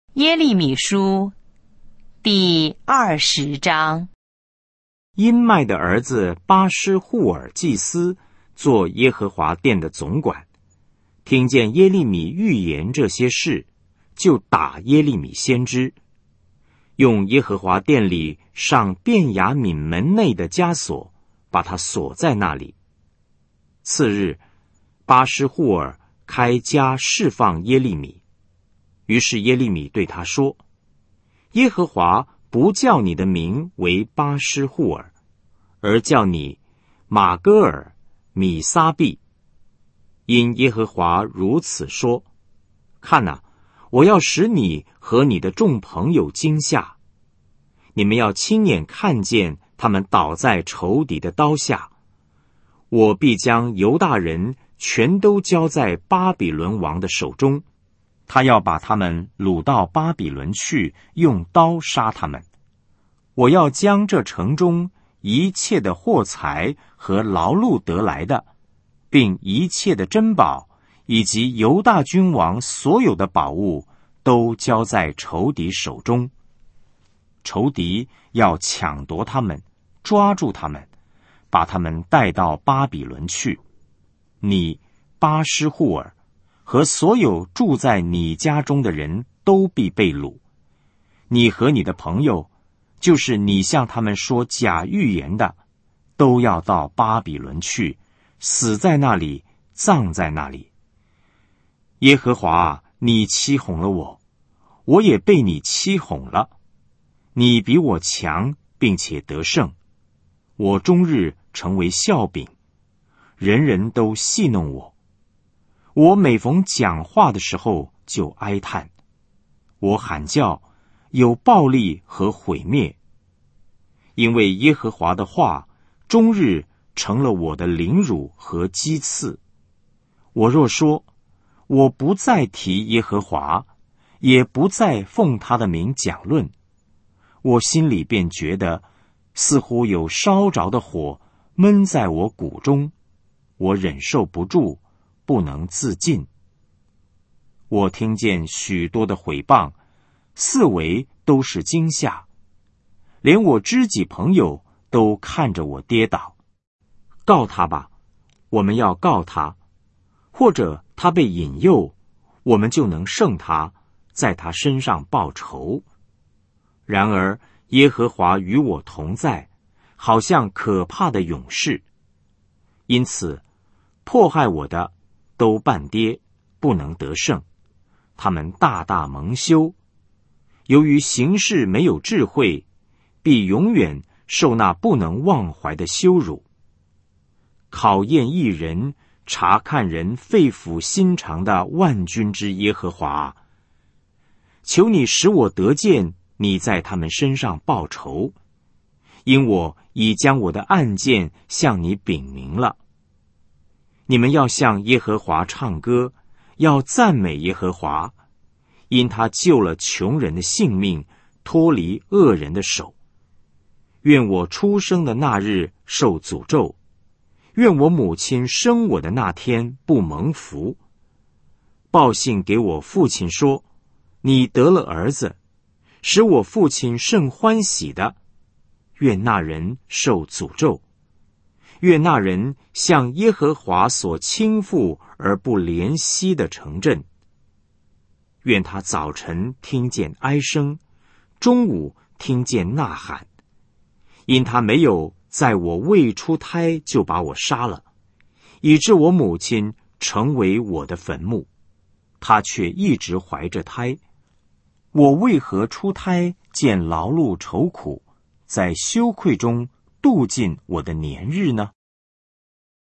耶利米书第20章。 因麦的儿子巴施户尔祭司做耶和华殿的总管，听见耶利米预言这些事，就打耶利米先知，用耶和华殿里上便雅悯门内的枷锁，把他锁在那里。次日，巴施户尔开枷释放耶利米。于是耶利米对他说：耶和华不叫你的名为巴施户尔，而叫你马戈尔米撒毕。因耶和华如此说：看哪，我要使你和你的众朋友惊吓，你们要亲眼看见他们倒在仇敌的刀下。我必将犹大人全都交在巴比伦王的手中，他要把他们掳到巴比伦去，用刀杀他们。我要将这城中一切的货财和劳碌得来的，并一切的珍宝，以及犹大君王所有的宝物，都交在仇敌手中。仇敌要抢夺他们，抓住他们，把他们带到巴比伦去。你巴施户尔和所有住在你家中的人都必被掳。你和你的朋友，就是你向他们说假预言的，都要到巴比伦去，死在那里，葬在那里。耶和华啊，你欺哄了我，我也被你欺哄了。你比我强，并且得胜，我终日成为笑柄，人人都戏弄我。我每逢讲话的时候就哀叹，我喊叫，有暴力和毁灭。因为耶和华的话终日成了我的凌辱和讥刺。我若说我不再提耶和华，也不再奉他的名讲论，我心里便觉得似乎有烧着的火闷在我骨中，我忍受不住，不能自禁。我听见许多的毁谤，四围都是惊吓，连我知己朋友都看着我跌倒。告他吧，我们要告他；或者他被引诱，我们就能胜他，在他身上报仇。然而耶和华与我同在，好像可怕的勇士。因此迫害我的都半跌，不能得胜，他们大大蒙羞。由于行事没有智慧，必永远受那不能忘怀的羞辱。考验一人，察看人肺腑心肠的万军之耶和华，求你使我得见你在他们身上报仇，因我已将我的案件向你禀明了。你们要向耶和华唱歌，要赞美耶和华，因他救了穷人的性命，脱离恶人的手。愿我出生的那日受诅咒，愿我母亲生我的那天不蒙福。报信给我父亲说，你得了儿子，使我父亲甚欢喜的。愿那人受诅咒，愿那人向耶和华所倾覆而不怜惜的城镇。愿他早晨听见哀声，中午听见呐喊，因他没有在我未出胎就把我杀了，以致我母亲成为我的坟墓。他却一直怀着胎。我为何出胎见劳碌愁苦，在羞愧中度尽我的年日呢？